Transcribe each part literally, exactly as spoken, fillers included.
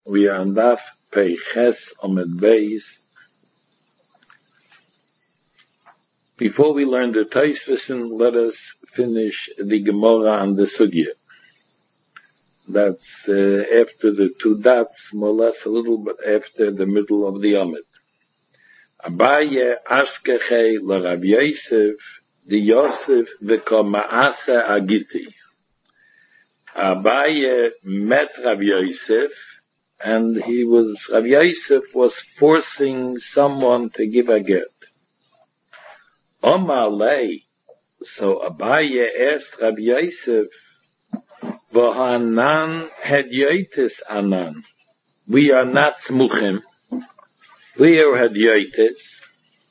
We are on Daf Peiches Amud Beis. Before we learn the Tosfos, let us finish the Gemara on the Sugya. That's uh, after the two dots, more or less a little bit after the middle of the Amud. Abaye Ashkeche l'Rav Yosef, the Yosef v'ko ma'ase agiti. Abaye met Rav Yosef, and he was, Rav Yosef was forcing someone to give a get. Omar lei, so Abaye asked Rav Yosef, V'hanan hedyotis anan. We are not smuchim. We are hedyotis.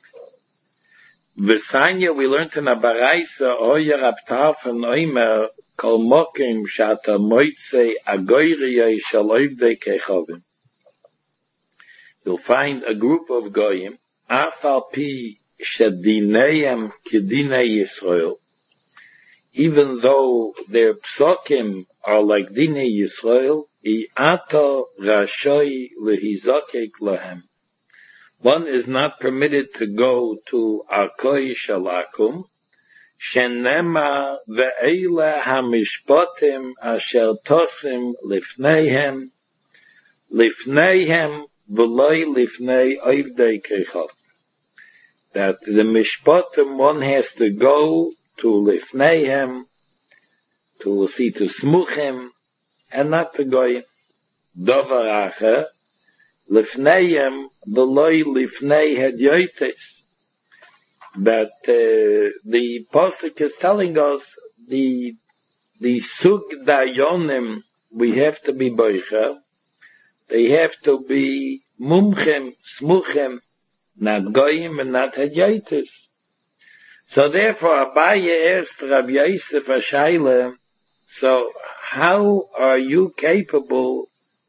V'sanya, we learned in a baraisa, oya raptaf and oimer, kol mokim shata moitze agoyriyay shaloivdei kechovim. You'll find a group of goyim, afal pi shedineyem kedinei Yisrael, even though their psokim are like dinei Yisrael, iato rashoi lehizokek lahem. One is not permitted to go to Arkoi Shalakum, Shenema ve'eila hamishpotim asher tosim lifneihem, lifneihem v'loi lifnei oivdei kechov. That the mishpotim, one has to go to lifneihem, to see to smuchim, and not to go dovar acher, lifneihem v'loi lifnei hedyotes. That uh, the Pasuk is telling us the the sug dayonim, we have to be boicha, they have to be mumchem, smuchem, not goyim and not hedyotes. So therefore Abaye asked Rav Yosef a shaila, so how are you capable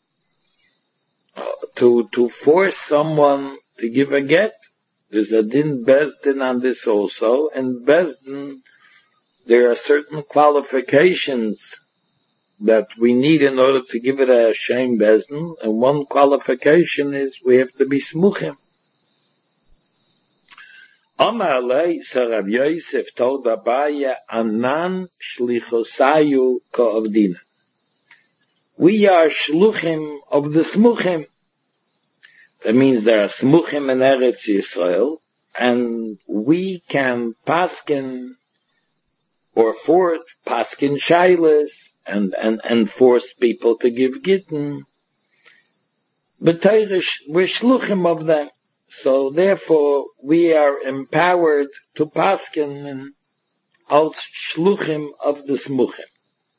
to to force someone to give a get? There's a din bezdin on this also, and bezdin, there are certain qualifications that we need in order to give it a shem bezdin, and one qualification is we have to be smuchim. Amar lei, so Rav Yosef told Abaye, anan shlichosayu ka'avdina. We are shluchim of the smuchim. That means there are smuchim in Eretz Yisrael, and we can paskin or force paskin shailas and, and, and force people to give gittin. But we're shluchim of them. So therefore we are empowered to paskin als shluchim of the smuchim.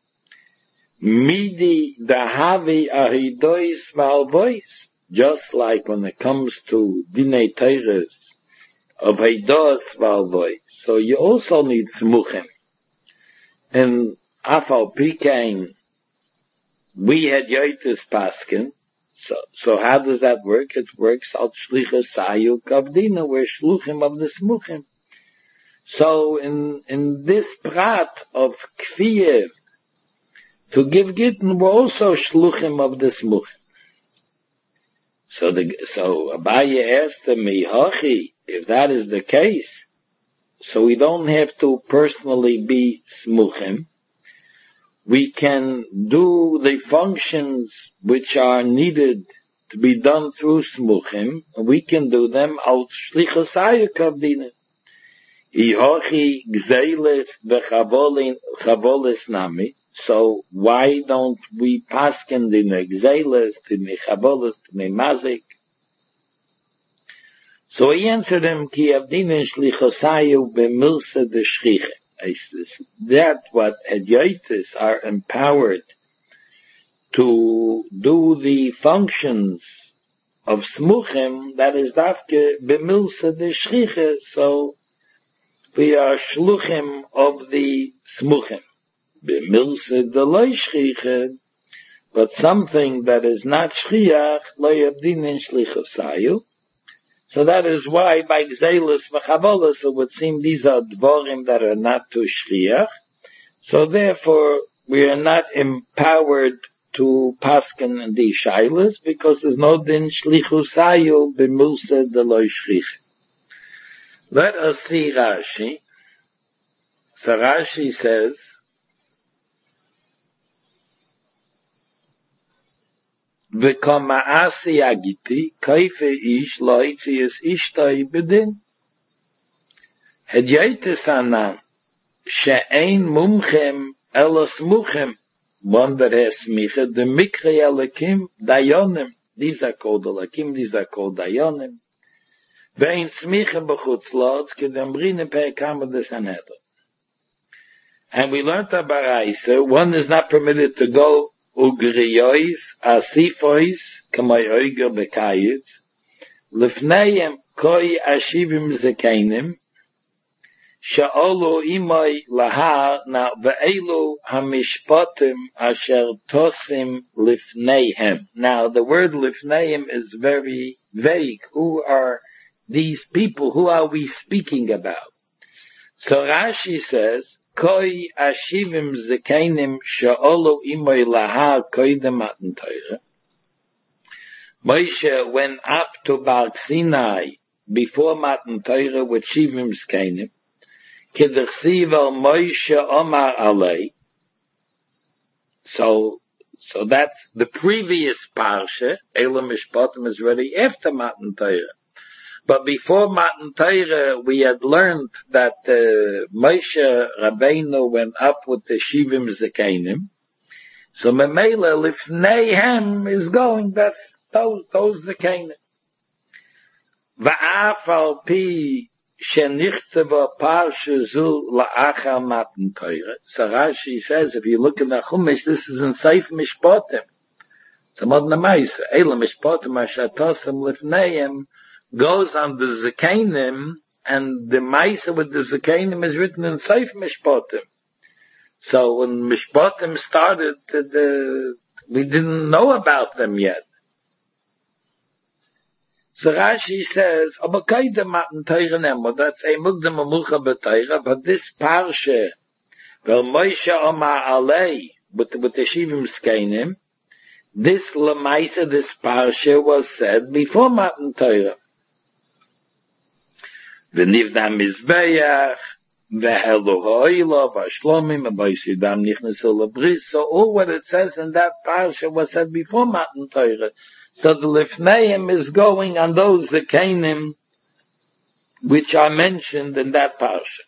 Midi dahavi ahidois valvois. Just like when it comes to dinei teires of heidos valvoy, so you also need smuchim. And afal pikein, we had yotis paskin. So, so how does that work? It works al shlichus sayu kavdina, we're shluchim of the smuchim. So in in this prat of kfiyeh, to give gittin, we're also shluchim of the smuchim. So the, so Abaye asked him, Mihachi, if that is the case, so we don't have to personally be smuchim. We can do the functions which are needed to be done through smuchim, and we can do them al shlichus ayukavdina. Ihachi gzeiles bechavolis nami. So why don't we paskin the negzeles, the mechabolas, the memazik? So he answered him, Ki avdinin shlichosayu b'milsa de shchiche. That what hedyotis are empowered to do the functions of smuchim, that is dafke b'milsa de shchiche. So we are shluchim of the smuchim. B'milsa de loy shchiche, but something that is not shchiach, lo yavdinin shlichosayu. So that is why by gzeilus v'chavolos it would seem these are dvorim that are not to shchiach. So therefore we are not empowered to pasken and the shailas, because there's no din shlichusayu b'mulsa de lo shchich. Let us see Rashi. So Rashi says, V'kom ma'asi agiti, kaife ish loitzias ishtoi bedin. Hedyoitis anan, she'ein mumchem elos muchem, one that has smicha, the mikre elakim dayonim, these are called elakim, these are called dayonim, ve'ein smicha b'chutz lotz, kedamrine pe'ekam de Sanhedrin. And we learned about Aisa, one is not permitted to go ugriyois, asifois, kamay oiger bekayit, lifneim koi ashivim zekainim, sha'olu imay lahar, now ve'elu hamishpatim asher tosim lifneihem. Now the word lifneim is very vague. Who are these people? Who are we speaking about? So Rashi says, Koi ashivim zekainim sha'olu imoy laha koidem matan Torah. Moshe went up to Bar Sinai before Matan Torah with shivim zekainim. K'derchsiv al Moshe Omar alei. So, so that's the previous parsha. Elam Mishpatim is ready after Matan Torah. But before Matan Torah, we had learned that uh, Moshe Rabbeinu went up with the Shivim Zekainim. So Memela Lifneihem is going, that's those, those Zekainim. Va'af al pi shenichteva parsha zu la'achar Matan Torah. So Rashi says, if you look in the Chumash, this is in Seif Mishpatim. It's a modern Maisa. Eila Mishpatim Ashatosim Lifneihem goes on the Zekainim, and the Maisa with the Zekainim is written in Seif Mishpatim. So when Mishpatim started, the, we didn't know about them yet. So Rashi says, "Aber kaide Matan Torah nemo." That's a mukdam amucha b'Torah, but this parsha, well, Moshe Omar Alei with with the Shivim Zekainim, this lemaisa, this parsha was said before Matan Torah. V'nivna mizbeach, v'helu ha'oila, v'ashlomim, v'boisidam nichnesu lebris. So all what it says in that parsha was said before Matan Torah. So the Lifneim is going on those Zekainim which are mentioned in that parsha.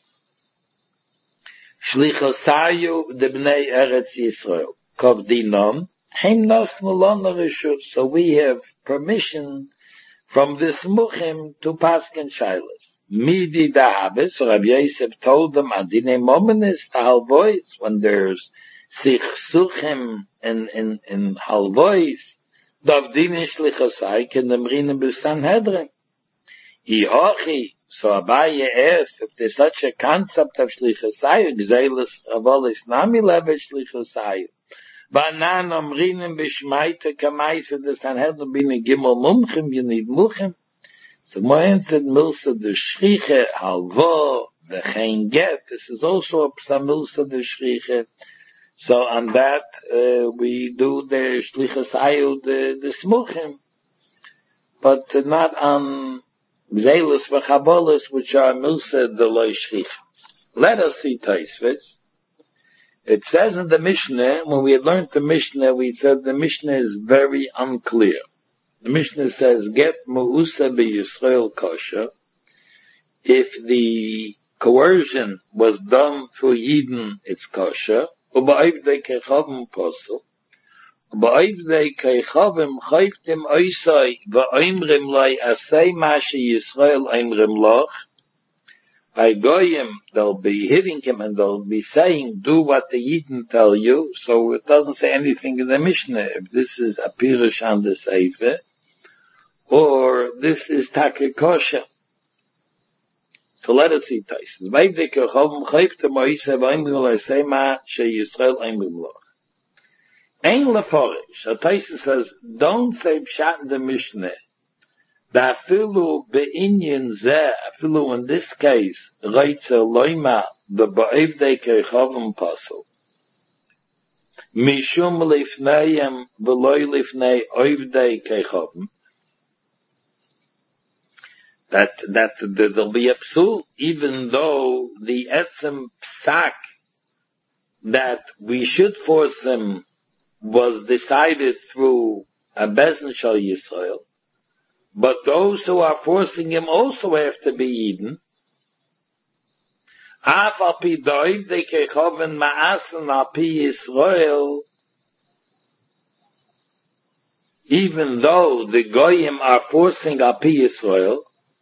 Shlichosayu debnei Eretz Yisrael. Kov dinom, heim nosnu lona reshut. So we have permission from this muchim to pasken shailas. Midi dahabes, so Rabbi Yosef told them, adine momenis to halvois, when there's sichsuchim in, in, in halvois, davdine shlichosai, ken demrinen b'Sanhedrin. Ihochi, so Abaye asked, if there's such a concept of shlichosai, gzelis avolis nami levet shlichosai. Banan omrinen b'shmaite kamaisa de Sanhedrin bine gimel mumchim, you need muchim. So Moyen said milsa de shriche halvo v'chein get. This is also a milsa de shriche. So on that uh, we do the shlichas ayu the the smuchim, but not on zeilus v'chabolis, which are milsa de lo shriche. Let us see Tosfos. It says in the Mishnah, when we had learned the Mishnah, we said the Mishnah is very unclear. The Mishnah says, get mu'usa b'Yisrael kosher. If the coercion was done through Yidden, it's kosher. U'ba'ivdei keichavim posel. U'ba'ivdei keichavim chayftim oisai v'oimrim lai asay mashi Yisrael oimrim loch. By Goyim, they'll be hitting him and they'll be saying, do what the Yidden tell you. So it doesn't say anything in the Mishnah. If this is a pirush on the Sefer, or this is Take Kosher. So let us see Tosfos. Vayvdei kechavim chayftem oisai v'oimrim lai asay mashi Yisrael oimrim loch. Ein leforish. So Tosfos says, don't say pshat in the Mishnah. Da afilu be'inyan zeh, afilu in this case, reitzer loima, the ba'ivdei keichavim pasel. Mishum lifneihem v'loy lifnei oivdei kechavim. That, that there'll be a psul, even though the etzem psak that we should force him was decided through a bezin shal Yisrael, but those who are forcing him also have to be Eden. Af al pi doiv de kechoven ma'asen al pi Yisrael, even though the goyim are forcing al pi Yisrael,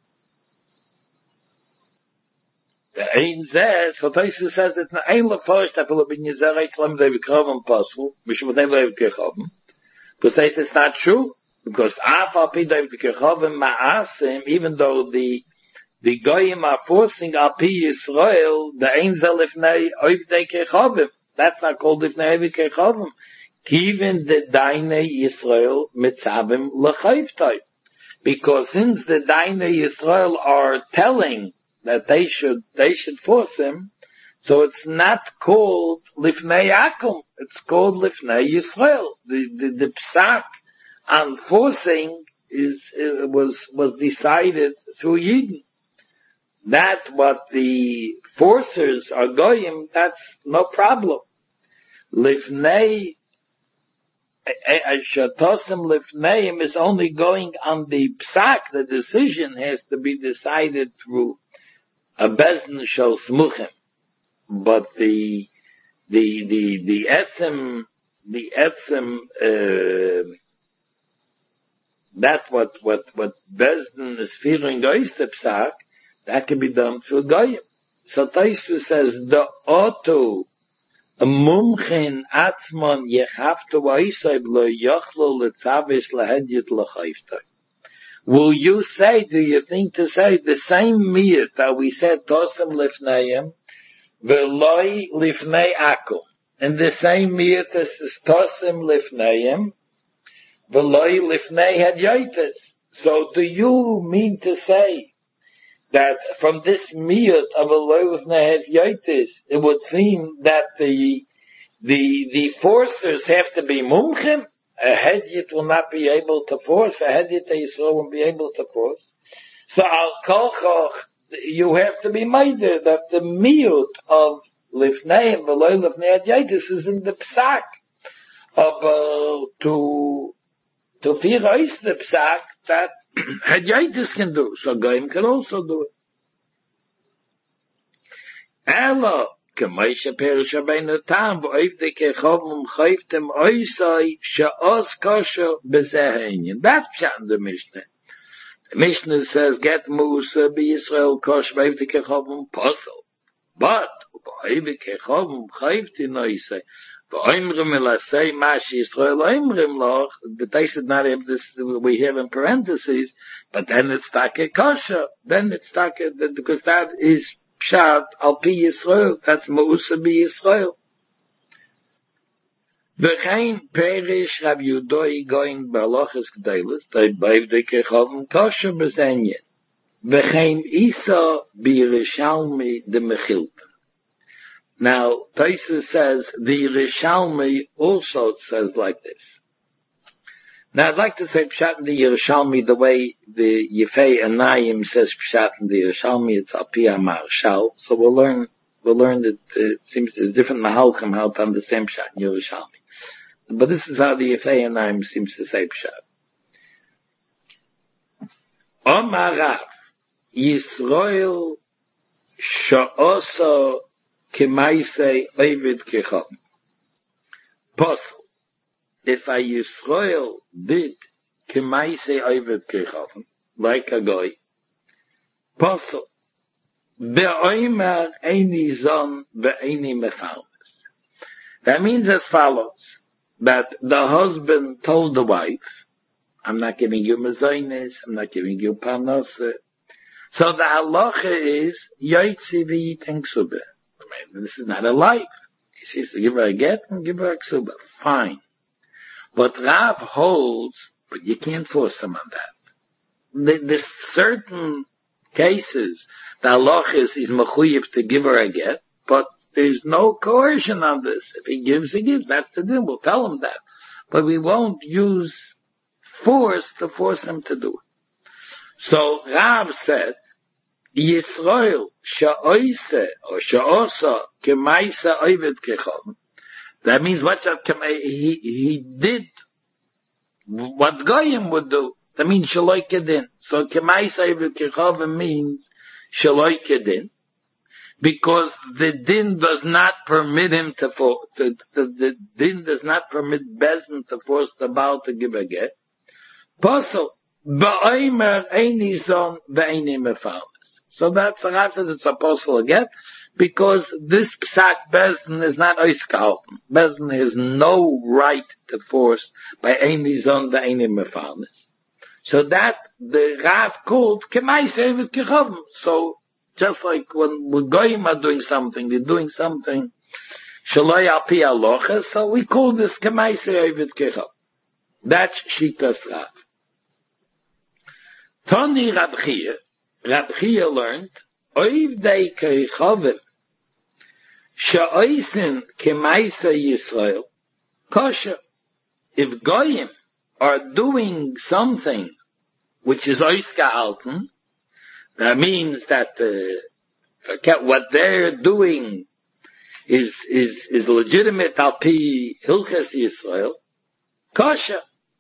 the ein zeh, so Tosfos says it's not ein leforsht afil bin Yisrael Shlem de Kechoven pasul, mishum dem le Kechoven, because they say it's not true, because af al pi doiv de kechoven ma'asen, even though the The goyim are forcing al pi Yisrael, the ein zeh lifnei oivdei kechavim. That's not called lifnei oivdei kechavim. Even the dainei Yisrael mitzavim l'chayvtoi. Because since the dainei Yisrael are telling that they should, they should force him, so it's not called lifnei akum. It's called lifnei Yisrael. The, the, the psak on forcing is, uh, was, was decided through Yidden. That what the forcers are goyim, that's no problem. Lifnei, Shatosim Lifneim is only going on the psak. The decision has to be decided through a bezin shel smuchim. But the, the, the, the etzem, the etzem, uh, that what, what, what bezin is feeling goes the psak, that can be done through goyim. So Tosfos says, the oto, a mumchin atzmon yechavto v'isayv lo yochlo letzavish lehedyet l'chayftoi. Will you say, do you think to say, the same miyat that we said, tosem lifneim, v'loi lifnei akum, and the same miyat as tosem lifneim, v'loi lifnei hadyotis. So do you mean to say, that from this miyut of a loiv nehev yotis, it would seem that the, the, the forcers have to be mumchim? A hedyot will not be able to force, a hedyot Yisrael won't be able to force. So al kolchoch, you have to be minded that the miyut of lifnei and below lifnei yotis is in the psak of, uh, to, to fear ois the psak that Hadyatis can do, so Goyim can also do it. Ela, k'maisha perish abeinu tam, v'oiv de kechovim chayvtem oisai, she'os kosher b'zeh ha'inyan. That's pshat in the Mishnah. The Mishnah says, get Musa b'Yisrael kosher v'oiv de kechovim posel. But, v'oiv de kechovim chayvtem oisai, v'oimrim elasei mashi Yisrael oimrim loch, the text did not have this, we have in parentheses, but then it's take kosher, then it's take, because that is pshat al pi Yisrael, that's Meusa bi Yisrael. V'chein perish Rav Yudoi going b'alochas g'deilis, they b'oiv de kechovim kosher b'zenyen. V'chein Isa b'Yerushalmi de Mechilta. Now, Tosfos says, the Yerushalmi also says like this. Now, I'd like to say Pshat in the Yerushalmi the way the Yefei Anayim says Pshat in the Yerushalmi, it's Api HaMarshal. So we'll learn, we'll learn that uh, it seems there's different Mahalchim how to understand Pshat in Yerushalmi. But this is how the Yefei Anayim seems to say Pshat. Omar Rav, Yisrael Sha'oso Kemaisei Ovid Kechom. Posel. If a Yisrael did Kemaisei Ovid Kechom, like a guy, Posel. Be'oimer Eini Zon Be'eini Mechalmes. That means as follows, that the husband told the wife, I'm not giving you mezainis, I'm not giving you parnasa. So the halacha is, Yoitzi v'yitin ksubah. This is not a life. He says to give her a get and give her a ksubah. Fine. But Rav holds, but you can't force him on that. There's certain cases, the halacha is he's mechuyev to give her a get, but there's no coercion on this. If he gives, he gives. That's the din. We'll tell him that. But we won't use force to force him to do it. So Rav said, Yisrael sha'oise or sha'osa kemaisa oived kechov. That means what that he he did what Goyim would do. That means shaloi kedin. So kemaisa oived kechov means shaloi kedin, because the din does not permit him to, for, to, to the din does not permit Bezdin to force the Baal to give a get. Puzzle. Ba'omer eini zon ve'eini mefalis. So that's what Rav says it's a puzzle again, because this psak Bezdin is not oiskalten. Bezdin has no right to force by eini zon ve'eini mefalis. So that the Rav called kemaisei with kechavim. So just like when when goyim are doing something, they're doing something shaloi al pi alocha. So we call this kemaisei with kechavim. That's shitas Rav. Tani Rab Chia, Rab Chia learned, oiv dei kechavim sha'oisin kemaisei Yisrael kosher. If goyim are doing something which is oiska alten, that means that uh, what they're doing is is is legitimate al pi hilches Yisrael kosher.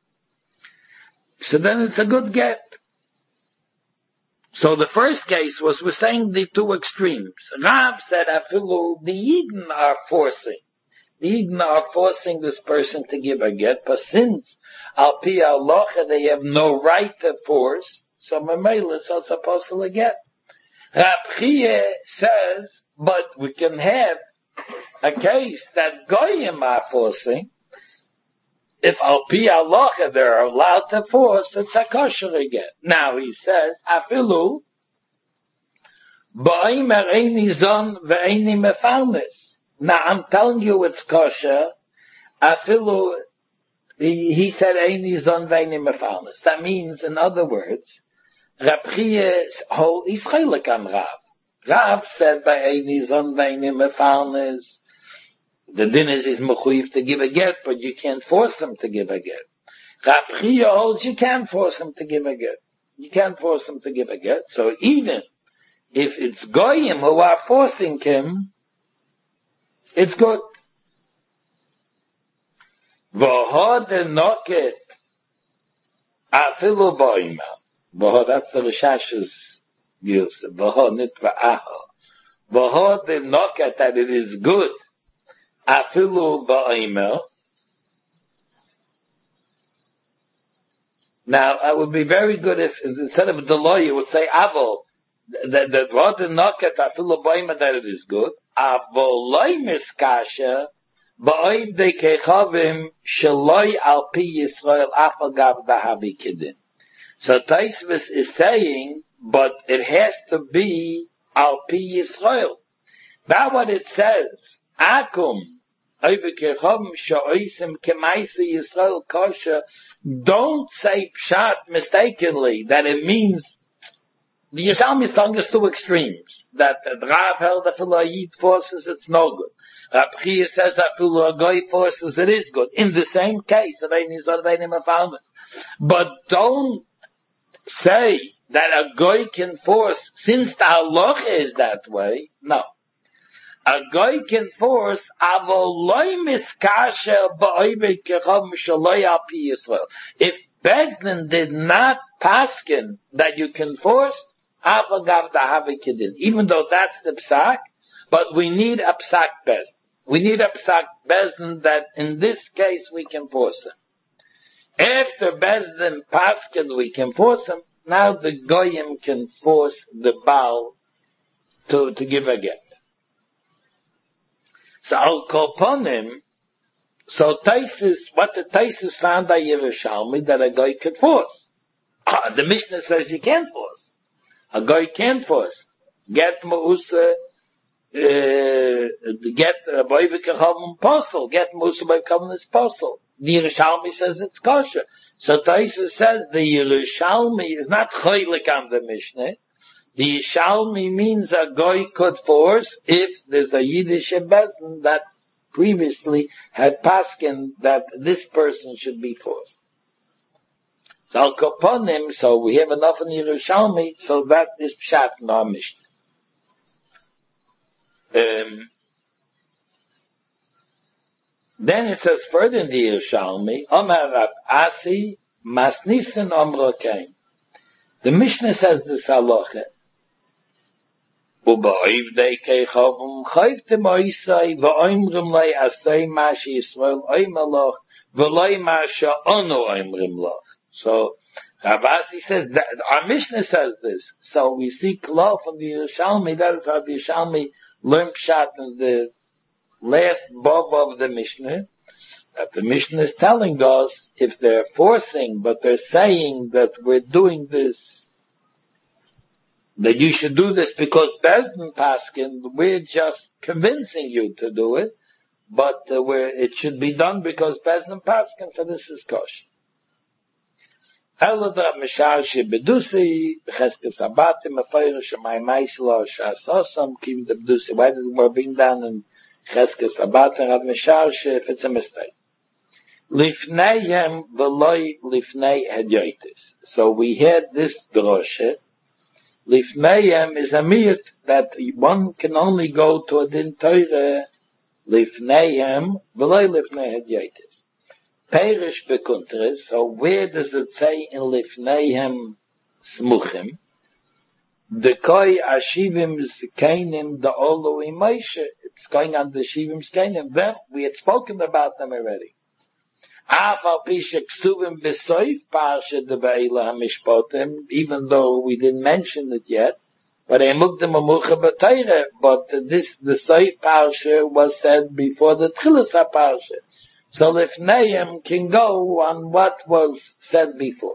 So then it's a good get. So the first case was, we're saying the two extremes. Rav said, afilu, the Yidden are forcing. The Yidden are forcing this person to give a get, but since al pi halacha they have no right to force, so Mamela is also supposed to get. Rab Chia says, but we can have a case that Goyim are forcing. If al pi halacha they're allowed to force, it's a kosher again. Now he says, afilu, ba'omer eini zon ve'eini mefarnes. Now I'm telling you it's kosher. Afilu, he, he said eini zon ve'eini mefarnes. That means, in other words, Rab Chia's whole is chaylik on Rav. Rav said by eini zon ve'eini mefarnes, the din is is mechuyev to give a get, but you can't force them to give a get. Rab Chia holds you can't force them to give a get. You can't force them to give a get. So even if it's goyim who are forcing him, it's good. V'hod enoket afilu ba'ima. V'hod, that's the Rishash's use. V'hod nitva aha. V'hod enoket, that it is good. Afilu ba'imel. Now, it would be very good if instead of deloy, you would say avol. That that what the noket afilu ba'imel, that it is good. Avoloi miskasha ba'oid de kechavim shaloi al pi Yisrael afagav dahavi kidin. So Taisvis is saying, but it has to be al pi Yisrael. That's what it says. Akum, Yisrael kosher. Don't say pshat mistakenly that it means the Yerushalmi song is two extremes. That the Rav held that Yid forces it's no good. Rab Chia says that a goy forces it is good. In the same case, but don't say that a goy can force since the halacha is that way. No. A goy can force avoloi miskasher ba'oived kechom shaloi al pi Yisrael. If Bezdin did not paskin that you can force, avagav dahavi kidin. Even though that's the psak, but we need a psak Bezdin. We need a psak Bezdin that in this case we can force him. After Bezdin paskin we can force him. Now the goyim can force the Baal to to give a get. So I'll call upon him. So Taisus, what the Taisus found by Yerushalmi, that a guy could force. Ah, the Mishnah says you can't force. A guy can't force. Get Ma'usa, uh, get Boiv Kechavim Posel. Get Ma'usa Boiv Kechavim is Posel. The Yerushalmi says it's kosher. So Taisus says the Yerushalmi is not chaylik on the Mishnah, The Yishalmi means a goy could force if there's a Yiddish Bezin that previously had paskin that this person should be forced. So Al Koponim, so we have enough in Yerushalmi, so that is Pshat in our Mishnah. Um, then it says further in the Yerushalmi, Omar Rab Asi, Masnisen Omrokein. The Mishnah says this halacha, Uba'ivdei keichavum chayvtem oisai v'oimrim lei asay ma she'Yisrael oimelach v'lei ma she'onu oimrim lach. So, Rav Asi says, that, our Mishnah says this. So we see Kla from the Yerushalmi, that is how the Yerushalmi learned Pshat in the last bob of the Mishnah, that the Mishnah is telling us, if they're forcing, but they're saying that we're doing this, that you should do this because Bezdin Paskin, we're just convincing you to do it, but uh, we're, it should be done because Bezdin Paskin, so this is kosher. Elada Mishal Shebedusi, Cheskes Abatim, Afayr Shemai Maisla, Shasosam, Kim the Bedusi. Why did it being done in Cheskes Abatim, Rav Mishal She, if it's a mistake? Lifneihem Veloy Lifnei Hedyotis. So we had this droshe. Lifneihem is a miut that one can only go to a din Torah. Lifneihem Veloy Lifnei Hedyotis. Perish bekuntres, so where does it say in Lifneihem Smuchim? The koi ashivim zkeinim the olu imaisha. It's going on the shivim zkeinim. Them, we had spoken about them already. Afal pishek suvim besoif parsha de ve'ila hamishpotim, even though we didn't mention it yet, but emukdim amucha b'teire, but this, the soif parsha was said before the tchilas ha-parsha. So Lifneihem can go on what was said before.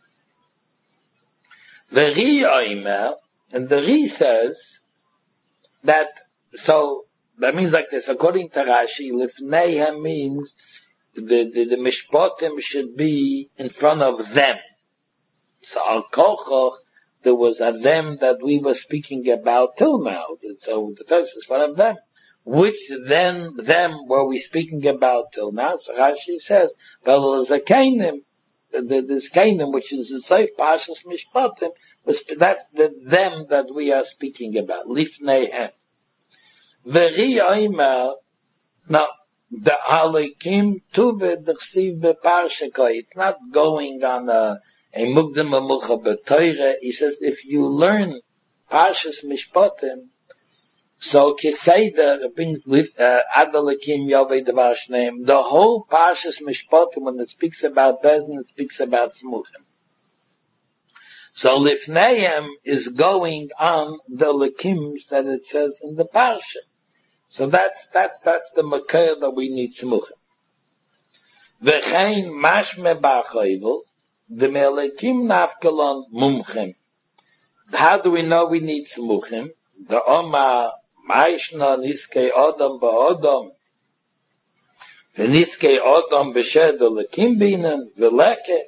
The Ri Oimer, and the Ri says that, so, that means like this, according to Rashi, Lifneihem means the, the, the Mishpotim should be in front of them. So Al Kochoch, there was a them that we were speaking about till now. So the text is in front of them. Which then, them were we speaking about till now? So Rashi says, well, there's a Kainim, this Kainim, which is the Seif Pashas Mishpatim, that's the them that we are speaking about, Lifneihem. V'ri Oimer, now, the Halikim Tuve D'chsiv B'Parshakoi, it's not going on a, a Mugdam Amucha B'Toire. He says, if you learn Pashas Mishpatim, so Kiseda brings uh, Adalakim Yovei Devar Shneim. The whole Parshas Mishpatim, when it speaks about Bezdin, it speaks about Smuchim. So Lifneihem is going on the Lakims that it says in the Parsha. So that's that's that's the Makar that we need Smuchim. V'chein Mashme Ba'chayvel the Melekim Nafkalon Mumchim. How do we know we need Smuchim? The Omar Maishna niskei Adam ba'Adam, v'niskei Adam b'shed lekim binen v'leke.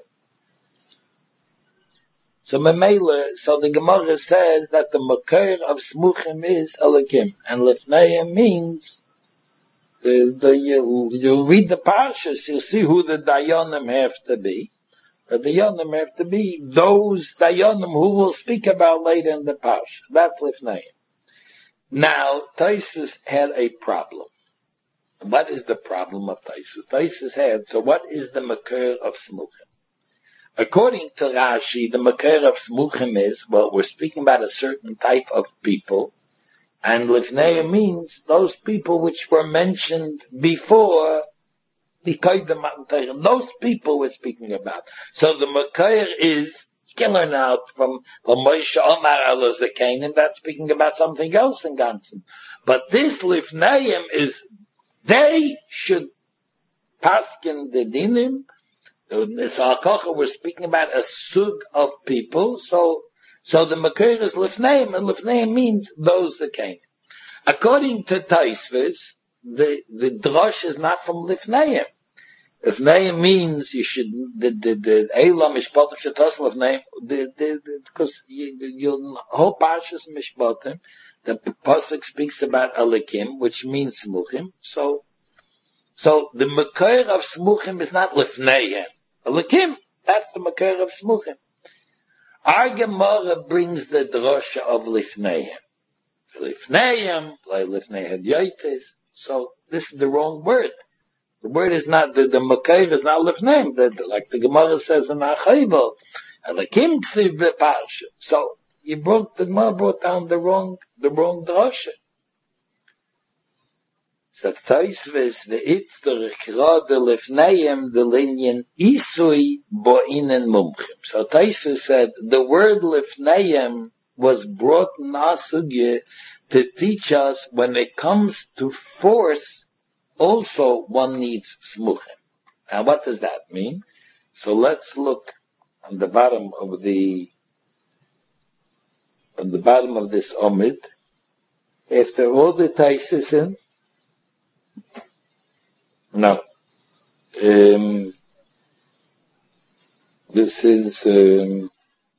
So Memele, so the Gemara says that the makar of Smuchim is Elikim, and Lifneihem means the, the you, you read the parshas, you see who the Dayanim have to be. The Dayanim have to be those Dayanim who we'll speak about later in the parsha. That's Lifneihem. Now, Taisus had a problem. What is the problem of Taisus? Taisus had, so what is the makar of Smuchim? According to Rashi, the makar of Smuchim is, well, we're speaking about a certain type of people, and Lifneihem means those people which were mentioned before the Koydem Matan Torah. Those people we're speaking about. So the makar is, you can learn out from, from Moshe Omar Al-Zakein, and that's speaking about something else in Gansen. But this Lifneihem is, they should paskin the dinim. So Al-Kocha, we're speaking about a sug of people, so, so the makar is Lifneihem, and Lifneihem means those that came. According to Taisvis, the, the drosh is not from Lifneihem. Lifneim means you should, the, the, the, Eilam Mishpatim should toss Lifneim, the, the, the, because you, you, whole Parshas Mishpatim, the Pasuk speaks about Elikim, which means Smuchim, so, so the Makar of Smuchim is not Lifneim. Elikim, that's the Makar of Smuchim. Our Gemara brings the drosha of Lifneim. Lifneim, like Lifnei Hadyotis, so this is the wrong word. The word is not, the, the Makar is not Lifneim, the, like the Gemara says in Achayvel, Elikim Ksiv B'Parsha. So, you brought, the Gemara brought down the wrong, the wrong drosha. So, Taisves, Ve'itzter, Krode Lifneim, the linyan Isui Bo'inen Mumchim. So, Taisves said, the word Lifneim was brought in Asugye to teach us when it comes to force, also one needs smuchim. Now what does that mean? So let's look on the bottom of the, on the bottom of this omid. Is there all the taisis in? No. Um, this is, um,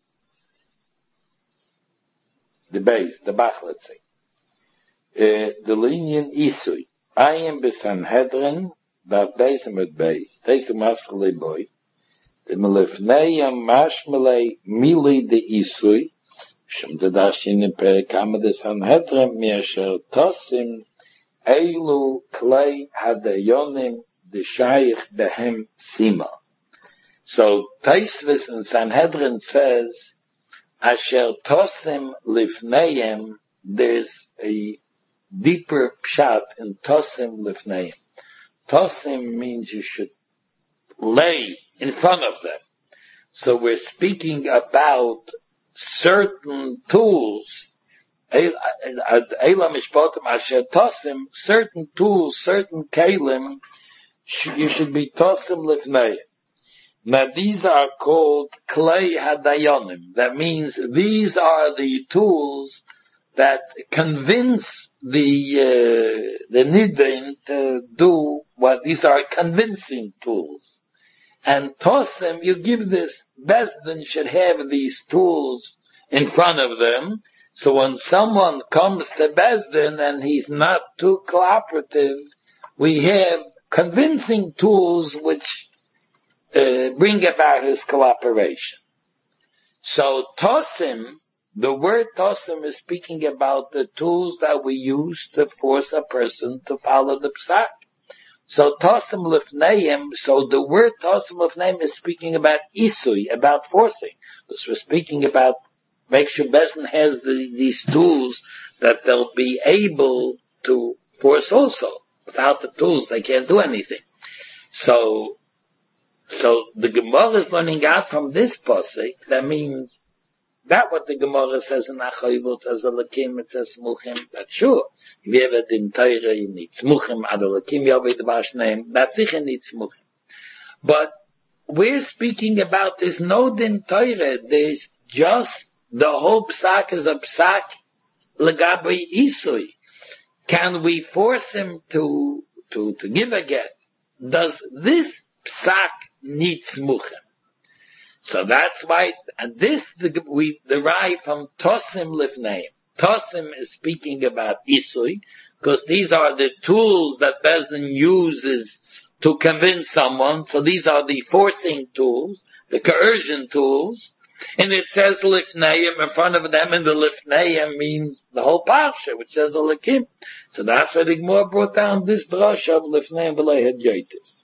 the base, the bach, let's say. Uh, the linyan isui. I am besanhedrin, but base mit base. This is maschle boy. The melefneim mashmele mili de isui. Shum de dashin in perikam de sanhedrin miasher tosim eilu klei hadayonim de shaykh behem sima. So Taisvis in Sanhedrin says, Asher tosim lifneim, there's a deeper pshat in tosim lifneim. Tosim means you should lay in front of them. So we're speaking about certain tools, Eila mishpatim asher tosim, certain tools, certain kalim, you should be tosim lifneim. Now these are called klei hadayonim. That means these are the tools that convince the uh, the nidin to do what these are convincing tools. And tosim, you give this, Bezdin should have these tools in front of them, so when someone comes to Bezdin and he's not too cooperative, we have convincing tools which uh, bring about his cooperation. So tosim, the word tosim is speaking about the tools that we use to force a person to follow the psak. So tosim lifneim, so the word tosim lifneim is speaking about isui, about forcing. Because we're speaking about, make sure Bezdin has the, these tools that they'll be able to force also. Without the tools, they can't do anything. So, so the Gemara is learning out from this pasuk. That means, that what the Gemara says in Achayvul, it says Elikim, it says Smuchim, that's sure. If you have it in Torah, you need Smuchim, Ad Elikim, you have it in Bash name, that's sicher need Smuchim. But we're speaking about this no din Torah, there's just, the whole psak is a psak legabe isui. Can we force him to, to, to give a get? Does this psak need Smuchim? So that's why, and this the, we derive from Tosim Lifneim. Tosim is speaking about Isui, because these are the tools that Bezdin uses to convince someone. So these are the forcing tools, the coercion tools. And it says Lifneim in front of them, and the Lifneim means the whole parsha, which says Elikim. So that's why the Gemara brought down this drasha of Lifneim v'lei hadyotis.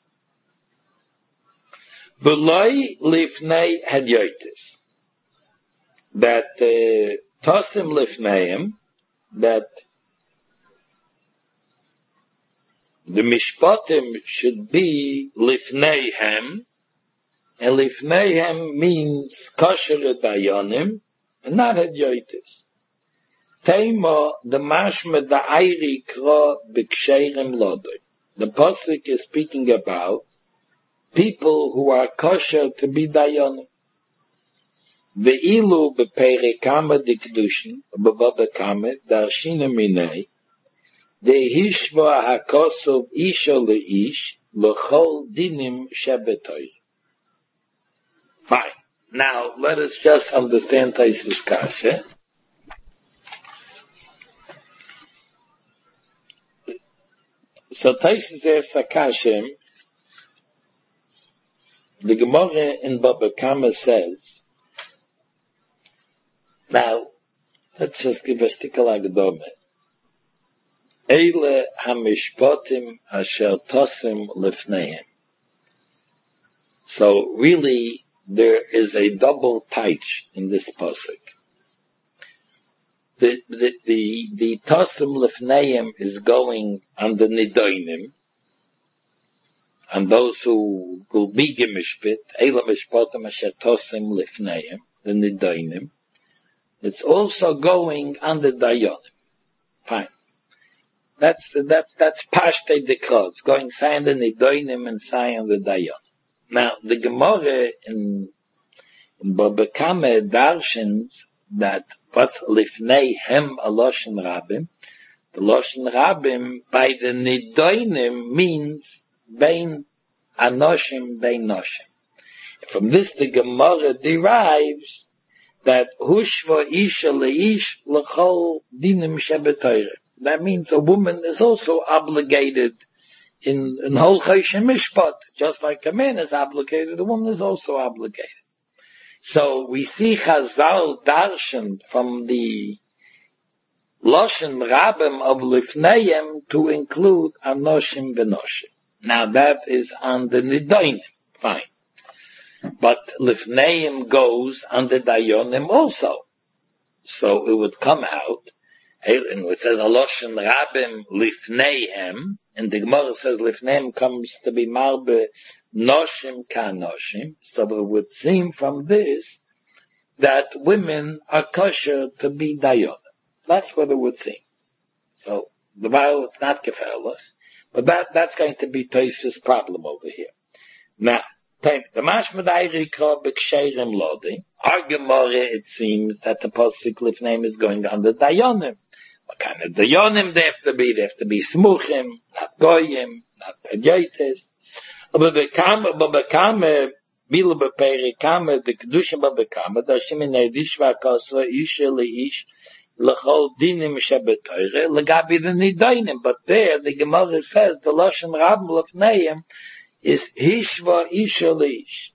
B'loi lifnei hadyotis. That uh, tosim lifneim, that the mishpatim should be lifneihem, and lifneihem means kosher dayanim, and not hadyotis. Teima, the mashma the ayri kra b'ksherim lodoi. The pasuk is speaking about people who are kosher to be dayanim. Ve'ilu beperikama dikdushin, bebabakama, darshina minei, de hishva hakosov isha leish, l'chol dinim shebetoy. Fine. Now, let us just understand Taisus Kasha. So Taisus there Sakashim, the Gemara in Baba Kama says, now, let's just give a stickle agdome. Eile hamishpotim asher tosim lifneim. So really, there is a double taich in this pasuk. The, the, the, the tosim lifneim is going on the nidoinim, and those who will be gemishpit, eile mishpotim asher tosim lifneim, the nidoinim. It's also going on the dayonim. Fine. That's, that's, that's Pashte Dekra. It's going Sayan the Nidoinim and Sayan the Dayan. Now, the Gemara in, in Baba Kama darshans that what's Lifnei Hem a Loshen Rabim. The Loshen Rabim by the Nidoinim means Bein Anoshim, Bein Noshim. From this the Gemara derives that Hushva Isha Leish L'chol Dinim Shebetoyre. That means a woman is also obligated in, in whole Choshen Mishpat. Just like a man is obligated, a woman is also obligated. So we see Chazal darshan from the Loshen Rabim of Lifneim to include Anoshim Benoshim. Now that is on the Nidoinim. Fine. But Lifneim goes on the Dayonim also. So it would come out, and it says Aloshen Rabim Lifneihem, and the Gemara says Lifneihem comes to be Marbe Noshim Kanoshim. So it would seem from this that women are kosher to be Dayonim. That's what it would seem. So the Bible is not gefährlich, but that, that's going to be Tosfos' problem over here. Now, the Mashmadai Rikra B'Ksherim Lodi, our Gemara, it seems that the Pasuk Lifneim is going under Dayonim. What kind of Dayonim they have to be? They have to be Smuchim, not Goyim, not Pedyotes. But B'Kama, but B'Kama, Bila B'Perikama, the Kedushim B'Kama, Dashim in Edish V'Akosra, Ish Elish, L'chol Dinim Shebetoyre, L'gabi the Nidoinim. But there, the Gemara says, the Loshen Rabim Lifneim, is Hishva Isha Lish.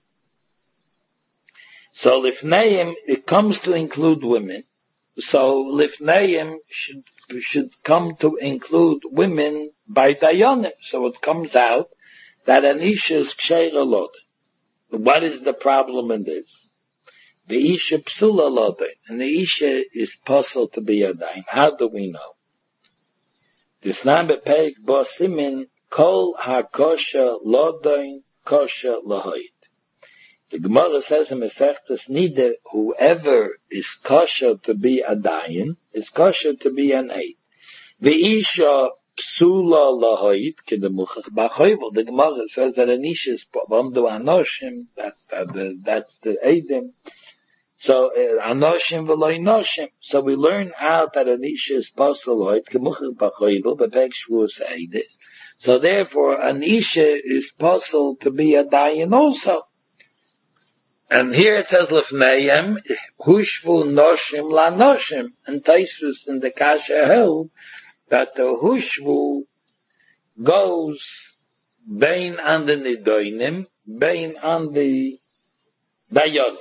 So Lifneim, it comes to include women. So Lifneim should, should come to include women by Dayanim. So it comes out that an Isha is Ksheira Lodin. What is the problem in this? The Isha Psula Lodin. And the Isha is possible to be a Dayan. How do we know? This number page Bo Simin Kol ha-kosher lodoin kosher lahoid. The Gemara says in Mefechtes Nida, whoever is kosher to be a dayan, is kosher to be an eid. V'isha psula lahoid, ki the muchach b'choyvel. The Gemara says that an isha is v'amdu anoshim, that's, that, that's the eidim. So, uh, anoshim v'loi noshim. So we learn out that an isha is posel lahoid, ki muchach b'choyvel, b'pek shvuos eidis. So therefore, an Isha is possible to be a Dayan also. And here it says, Lefneim, Hushvu Noshim La Noshim. And Tosfos in the Kasha held that the Hushvu goes Bein on the Nidoinim, Bein on the Dayanim.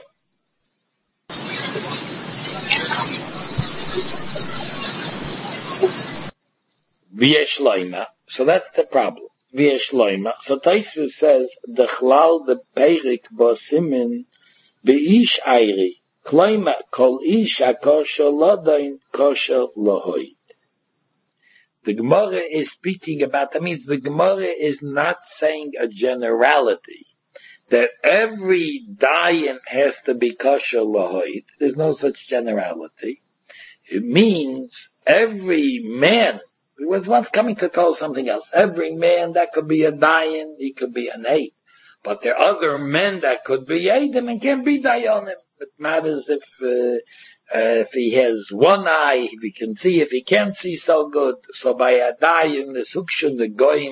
V'yesh loima. So that's the problem. V'yesh loima. So Tosfos says, the chlal the perik bo simin be'ish ayri. Kloima kol ish ha-kosher lodain kosher lohoid. The Gemara is speaking about, that means the Gemara is not saying a generality, that every dayan has to be kosher lohoid. There's no such generality. It means every man, it was once coming to tell something else. Every man that could be a dayan, he could be an eid. But there are other men that could be eidim and can be dayanim. It matters if, uh, uh, if he has one eye, if he can see, if he can't see so good. So by a dayan, the sukshin, the goyim,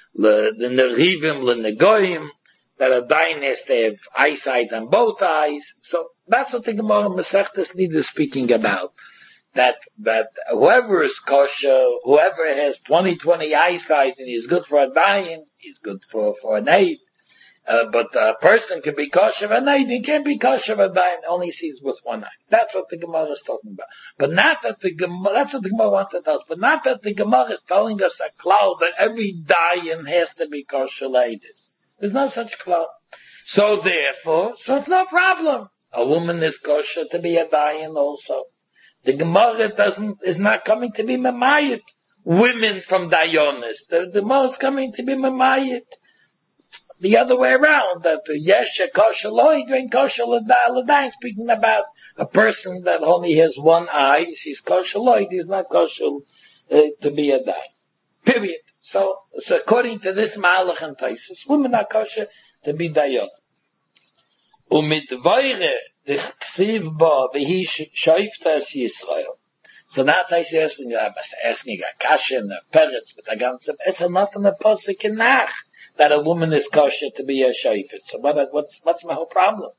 the the nerivim, the negoyim, that a dayan has to have eyesight on both eyes. So that's what the Gemara Masechtas Nida is speaking about. That that whoever is kosher, whoever has twenty twenty eyesight and is good for a dayan, is good for for an aid. Uh, but a person can be kosher of an aid, he can't be kosher of a dayan, only sees with one eye. That's what the Gemara is talking about. But not that the Gemara, that's what the Gemara wants to tell us, but not that the Gemara is telling us a cloud that every dayan has to be kosher ladies. There's no such cloud. So therefore, so it's no problem. A woman is kosher to be a dayan also. The Gemara doesn't, is not coming to be memayit women from dayanis. The, the Gemara is coming to be memayit the other way around, that yesh kosher loy, doing kosher l'dayan, speaking about a person that only has one eye, he's kosher loy, he's not kosher uh, to be a dayan. Period. So, so according to this Malach and Taisus, women are kosher to be dayan. Umidvayre, the ksiv ba, v'hi shoiftas Yisrael. So now Taisus is asking, asking a kasha and a peretz, but a ganze, it's enough in the posik in nach, that a woman is kosher to be a shayfet. So what, what's, what's my whole problem?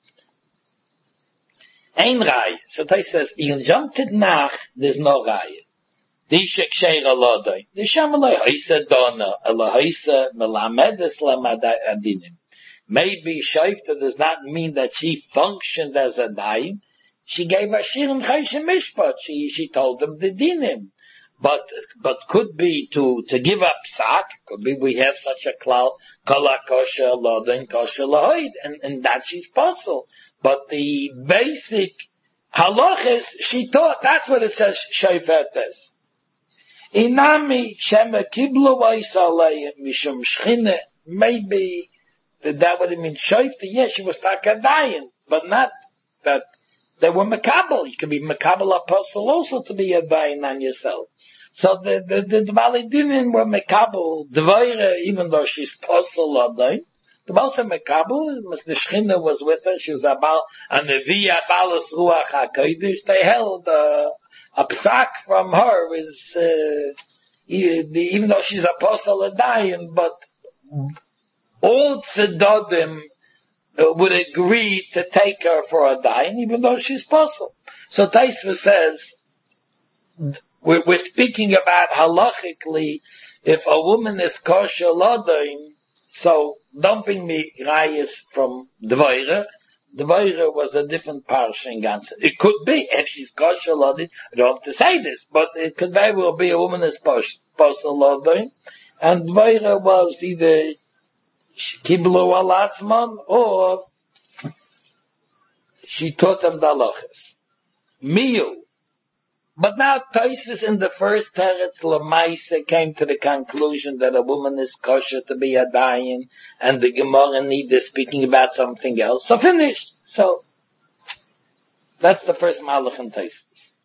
Ein raya. So Taisus says, in jomted nach, there's no raya. Die sheksher alodai. The shamalai haisa dona, ala haisa melamedes lamadinim. Maybe shayfta does not mean that she functioned as a dayan. She gave a shirim chayshim mishpat. She, she told them the dinim. But, but could be to, to give up psak, could be we have such a cloud, kala kosher lodan kosher lahoid, and, and that she's puzzled. But the basic halachas, she taught, that's what it says, shayfetes. Inami shema kiblu vaysalei mishum shchine, maybe that would mean shayfta, yes, she was takadayan, but not that they were makabel. You can be makabel apostle also to be a dayan on yourself. So the, the, the, the Validinin were makabel, dvaira, even though she's apostle or dayan. The Balsa makabel, the Shechina was with her, she was about, and the Via Balas Ruach HaKodesh, they held, uh, a psak from her is, uh, even though she's apostle or dayan, but all tzedodim would agree to take her for a dayan, even though she's possible. So Taisva says, we're, we're speaking about halachically, if a woman is kosher lodain, so don't bring me rayas from Dvaira. Dvaira was a different parsha in Gansa. It could be, if she's kosher lodain, I don't have to say this, but it could very well be a woman is kosher lodain, and Dvaira was either Kiblu alatzman, or she taught them the halachas. Miu. But now Taisus in the first teretz Lamaisa came to the conclusion that a woman is kosher to be a dayan, and the Gemara Nida speaking about something else. So finished. So that's the first malach in Taisus.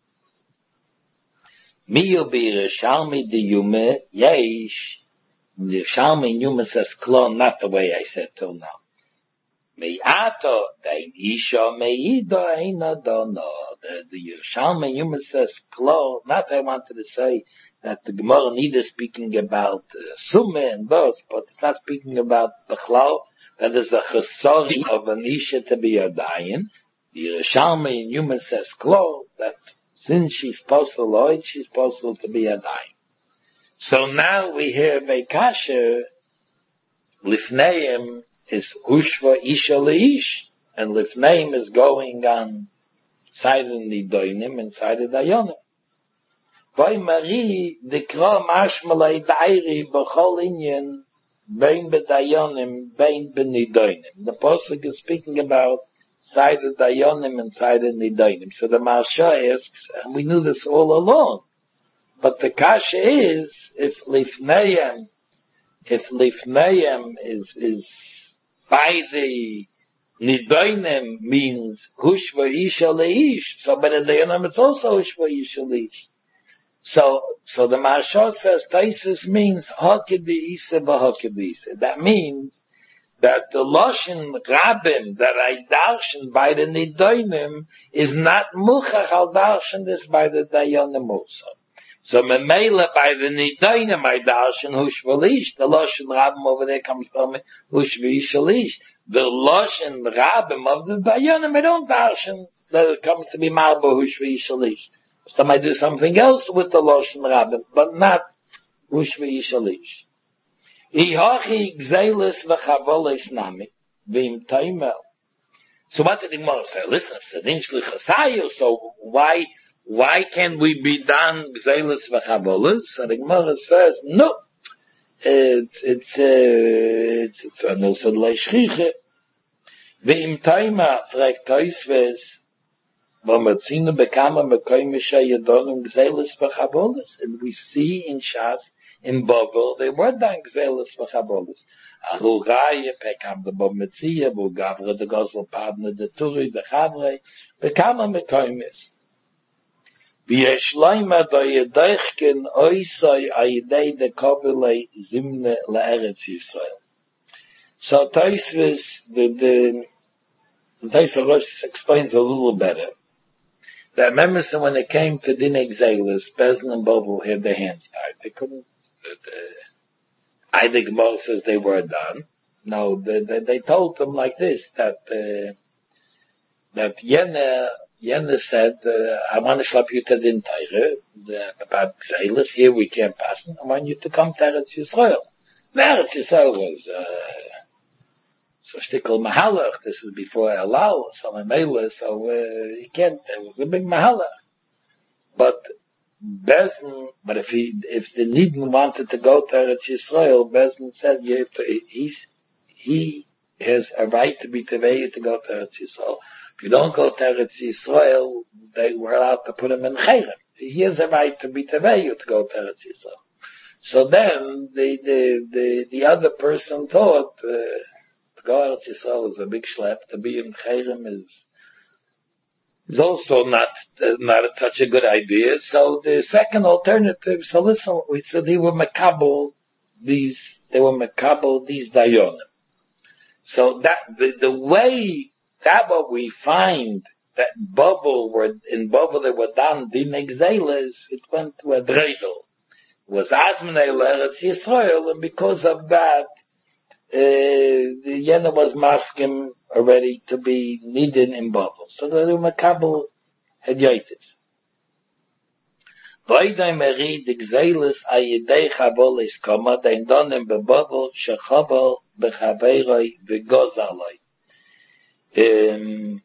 Miu bi Rishalmi di Yume yesh. The Shalmi Newman says klon, not the way I said till now. Me'ato, dein isha me'ido eina dono. The, the Shalmi Newman says klon, not I wanted to say that the Gemara Nida is speaking about uh, Sume and those, but it's not speaking about Bechlau. That is the chesari of an isha to be a dayan. The Shalmi Newman says klon, that since she's postal, she's postal to be a dayan. So now we hear Veikasher, Lifneim is Hushva Isha Leish, and Lifneim is going on side of the Doinim and side of the Dayanim. Vai Marie, Dikra Mashmalei Dairi, Bechol Inyan, Bein Bedayanim, Bein Benidoinim. The Pasuk is speaking about side of Dayanim and side of the Doinim. So the Marsha asks, and we knew this all along, but the kasha is, if lifneim, if lifneim is, is, by the nidoinem means hushva isha leish, so by the dayanim it's also hushva isha leish. So, so the Maharsha says, Taisus means hakidi isa b'hakidi isa. That means that the Lashon Rabim that I darshan by the nidoinem is not muchach al darshan this by the dayanim also. So memela by the nidaina my darshan hushvalish, the loshen rabbim over there comes from hushvi shalish. The loshen rabbim of the dayanim, I don't darshan that it comes to be marba hushvi shalish. Some might do something else with the loshen rabbim, but not hushvi shalish. Ihachi gzelis v'chavolis nami v'im taimel. So what did the Gemara say? Listen, so why why can't we be done gzelis v'chavolis? So the Gemara says no. It's it's uh, it's it's a nusad leishchiche. V'im taimel fragt Tosfos. And we see in Shas, in Babel, they were done gzelis v'chabolis. Ahu Raya, Pekam the Bob Metzia, Bulgavra, the Gosel Padna, the Turi, the Chavre, Pekama Mekoimis. V'yesh loima do yedeichken oisoi ayidei de Kovile Zimne La'eretz Yisrael. So Tosfos, the, the, Tosfos Rosh explains a little better. That members, when it came to Din Exelis, Bezdin and Babel had their hands tied. They couldn't, uh, I think Gemara says they were done. No, they, they, they told them like this, that, uh, that Yene, Yene said, uh, I want to slap you to Din Teire, about Exelis, here we can't pass it, I want you to come to Eretz Yisrael. Eretz Yisrael was, uh, so shtickle mahalach, this is before Elal, so Memela, so, uh, you can't, it was a big mahalach. But, Bezdin, but if he, if the Nidin wanted to go to Eretz Yisrael, Bezdin said, you have to, he's, he has a right to be Teveyu to go to Eretz Yisrael. If you don't go to Eretz Yisrael, they were allowed to put him in Cherem. He has a right to be Teveyu to go to Eretz Yisrael. So then, the, the, the, the other person thought, uh, go to Eretz Yisrael is a big schlep. To be in Cherem is is also not uh, not such a good idea. So the second alternative, so listen, we said they were makabel these they were makabel these dayonim. So that the the way that what we find that Babel were in Babel they were done din exeles, it went to a dreidel. It was Azmanei Eretz Yisrael, and because of that. Uh, the Yena was masking already to be needed in Babel. So the Makabel had yoitis. Vaidai meri the gzelis ayidei chabolis kama dein donem bebabel shechabel bechaberoi v'gozaloi. Um,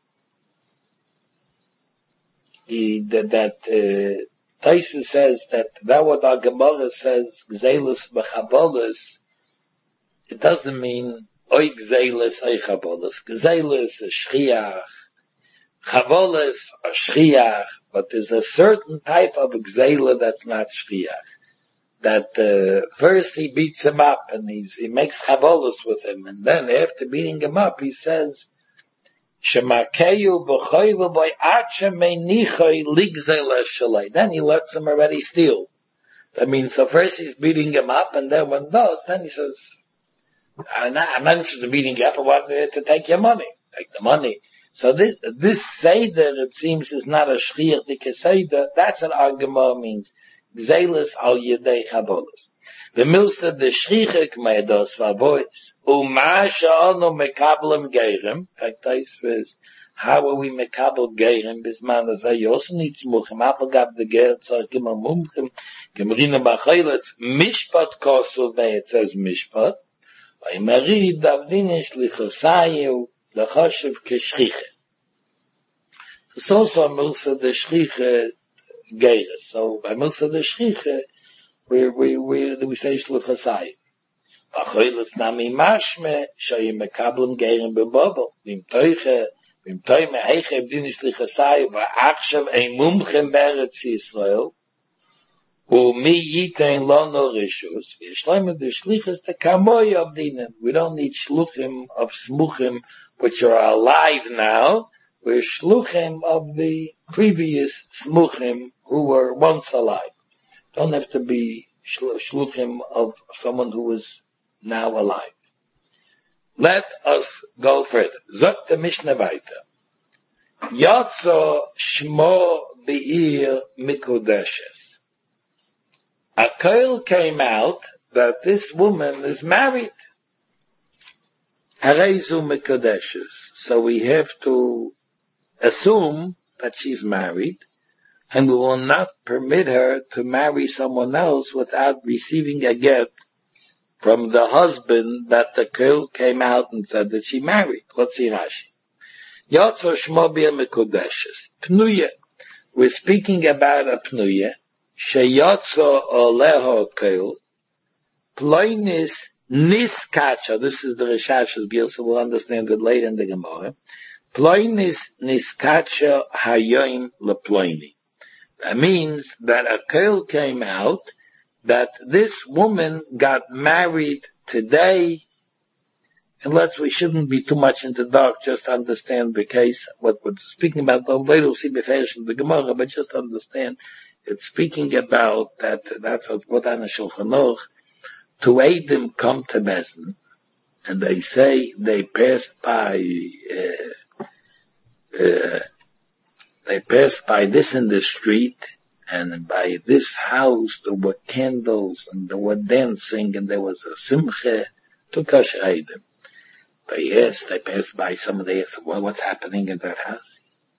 he, that, that uh, Tosfos says that that what our Gemara says gzelis bechabolis. It doesn't mean oy gzelis oy chabolis. Gzelis is shchiach, chabolis are shchiach, but there's a certain type of gzela that's not shchiach. That uh, first he beats him up and he's, he makes chabolis with him, and then after beating him up, he says, "Shemakeyu b'choyvu boy acha meinichoy ligzela shalei." Then he lets him already steal. That means so first he's beating him up, and then when those, then he says. I'm not, I'm not interested in beating you up. I want to take your money. Take the money. So this, this Seder, it seems, is not a shchiach Seder. That's what our Gemara means. Gzelis al yedei chabolis. The milsa the shchiach me'edos v'avois. Uma sha'anu mekablim geirim. Like Tosfos, how are we mekabel geirim? Bisman azay, you also need smuchim. Apagav the ger, tzor gimel mumchim. Gemrina b'chayletz. Mishpat kosu, it says mishpat. By Marie Davdinish Lichosayu Lachoshev Keshchiche. It's also a Milsa de Shchiche Geir. So by Milsa de Shchiche, we we we we say Shlichosayu. Achoylet Nami Mashme Shayim Mekablim Geirim Bebobel. Vim Toiche Vim Toime Heiche Davdinish Lichosayu Va'achshav Ein Mumchem Beretz Yisrael. We don't need shluchim of smuchim, which are alive now. We're shluchim of the previous smuchim who were once alive. Don't have to be shluchim of someone who is now alive. Let us go further. Zok the Mishnah weiter. Yotzo shmo be'ir mikudeshes. a koil came out that this woman is married. Harezu mekodeshes. So we have to assume that she's married, and we will not permit her to marry someone else without receiving a get from the husband that the girl came out and said that she married. Let's see Rashi. Yotzo shmobia mekodeshes. Pnuya. We're speaking about a pnuya. Sheyotzo oleho koil. Ploinis niskacha. This is the Rishash's gil, so we'll understand it later in the Gemara. Ploinis niskacha hayoim leploini. That means that a koil came out that this woman got married today. And let's, we shouldn't be too much into dark, just understand the case, what we're speaking about, later we'll see beferish in the Gemara, but just understand, it's speaking about that, that's what on the Shulchan Aruch, two Eidim come to Bezdin, and they say they passed by, uh, uh, they passed by this in the street, and by this house there were candles, and there were dancing, and there was a simcha to Kosher Eidim. They asked, they passed by some of the, well, what's happening in that house?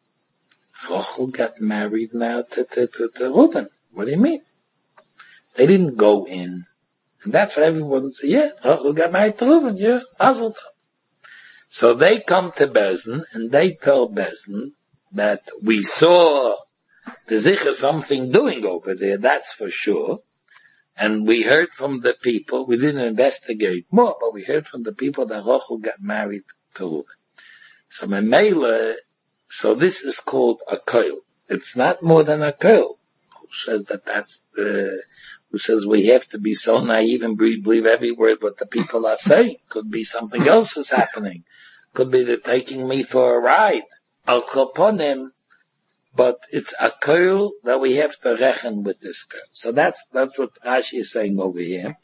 Rachel got married now to, to, to, to Reuben. What do you mean? They didn't go in. And that's what everyone said, yeah, Rachel got married to Reuben, yeah, Mazel Tov. So they come to Bezdin, and they tell Bezdin that we saw the Zichar something doing over there, that's for sure. And we heard from the people, we didn't investigate more, but we heard from the people that Rachel got married to Reuben. So Memela, so this is called a koil. It's not more than a koil. Who says that that's the, who says we have to be so naive and believe every word what the people are saying. Could be something else is happening. Could be they're taking me for a ride. Al koponim. But it's a koil that we have to reckon with this girl. So that's, that's what Rashi is saying over here.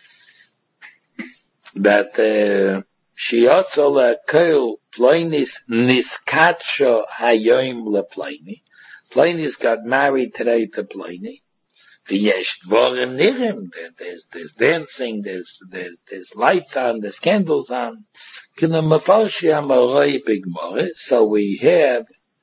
That, uh, shiyotzol a koil ploinis niskatsho hayoim leploini. Ploinis got married today to Ploini. V'yesh dvorim nirim. There's, there's dancing, there's, there's, there's lights on, there's candles on. Kina mafarshi amaroi bigmore. So we have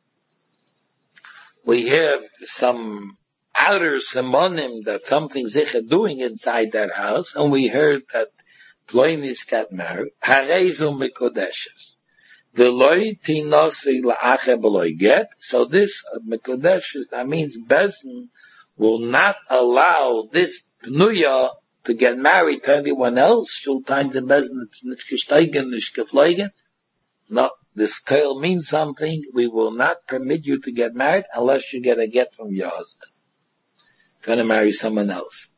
We have some outer simonim that something Zichar doing inside that house, and we heard that Ploinis got married. Harezu mekodeshes. The loy tinosi la'ache b'loy get. So this uh, mekodeshes, that means Bezdin will not allow this pnuya to get married to anyone else. Shultain the Bezdin, it's nicht gesteigen, nicht geflogen. No. This koil means something. We will not permit you to get married unless you get a get from your husband. You're going to marry someone else.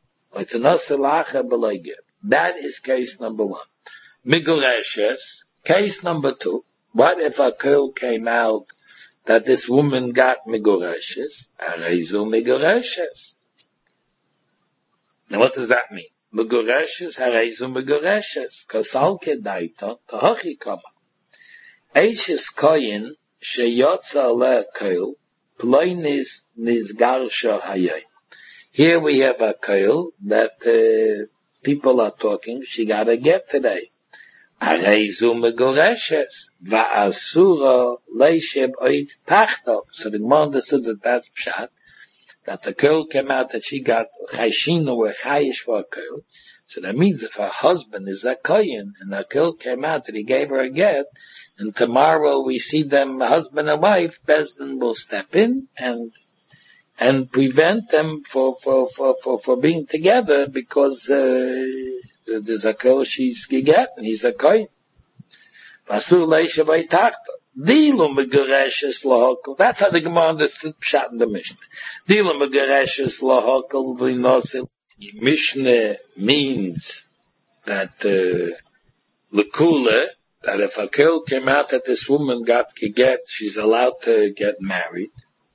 That is case number one. Migureshes, case number two. What if a koil came out that this woman got migureshes? Arezu migureshes. Now what does that mean? Migureshes, arezu migureshes. Kosalke daita, tahachi kama. Eishes koyin sheyotza le koil ploinis nizgarsha hayay. Here we have a koil that uh, people are talking. She got a get today. Areizu megoreshes va'asura leisheb oit tachto. So the Gemara understood that that's pshat. That the koil came out that she got chayshinu or chayish for a koil. So that means if her husband is a koyin and the koil came out that he gave her a get, and tomorrow we see them husband and wife, Bezdin will step in and and prevent them for for for for, for being together because uh, there's a koil she's geget and he's a koyin. Vasur leisha vaytakta. Dilu megereshes lahokol. That's how the Gemara understood pshat in the Mishnah. Dilu megereshes lahokol v'nosil. Mishnah means that uh, lekula, that if a koil came out that this woman got get, she's allowed to get married.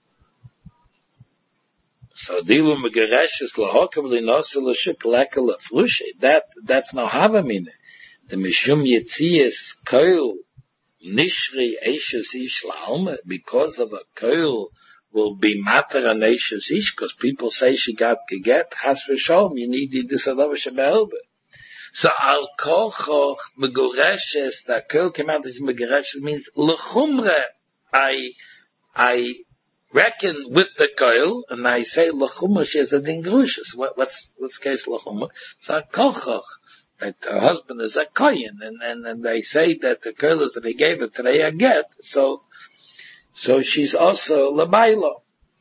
So dilu megereshes lahokol v'nosil l'shiplekel l'flushe. That that's no havamina. The mishum yitzias koil nishri eishes ish la'alma, because of a koil will be matter and nations ish, because people say she got geget, chas v'sholom, you need the disadova shebehelbe. So al kochoch megureshes, the kol came out as megureshes means lechumre. I, I reckon with the koil, and I say lechumre, she has a ding grushes. What, what's, what's the case lechumre? So al kochoch, that her husband is a koyin, and, and, and they say that the koil is that he gave it today a get, so, so she's also labaylo.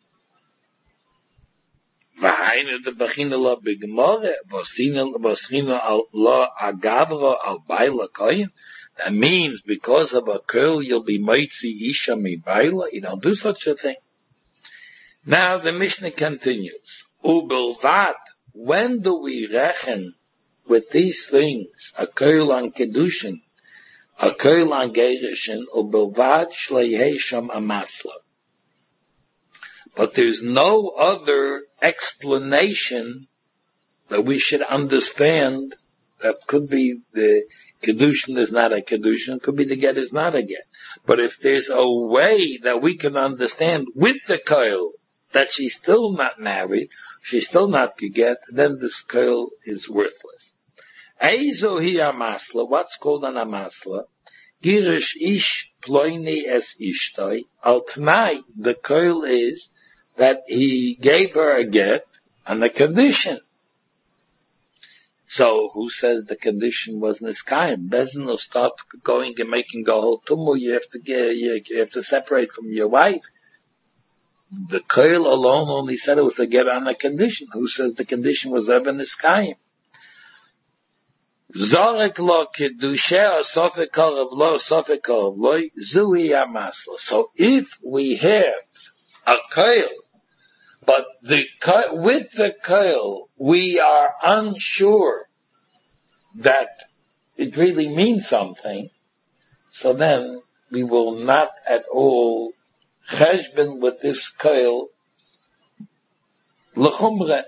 V'hainu de bechina lo b'gemore, v'osrina al lo agavro al baila koyin. That means because of a girl you'll be moitzi isha mi baila. You don't do such a thing. Now the Mishnah continues. Ubelvad, when do we reckon with these things? A girl on kedushin, a girl on gerushin, ubelvad shleihei sham amasla. But there's no other explanation that we should understand. That could be the kedushin is not a kedushin, could be the get is not a get. But if there's a way that we can understand with the koil that she's still not married, she's still not get, then this koil is worthless. Eizo hi amasla, what's called an amasla? Girish ish ploini es ishtoi. Al tnai, the koil is that he gave her a get on the condition. So who says the condition was niskayim? Bezin will start going and making a whole tumu. You have to get, you, you have to separate from your wife. The koil alone only said it was a get on the condition. Who says the condition was ever niskayim? Zorek lo kedusha sofek karav lo sofek karav lo zui amasla. So if we have a koil, but the with the koil, we are unsure that it really means something, so then we will not at all cheshbon with this koil l'chumre.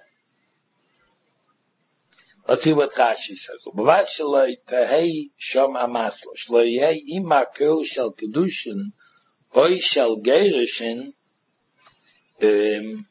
Let's see what Rashi says. B'vat shaloi tehei shom amaslo, shaloi yei ima koil shel kedushin, oi shel gerushin, um,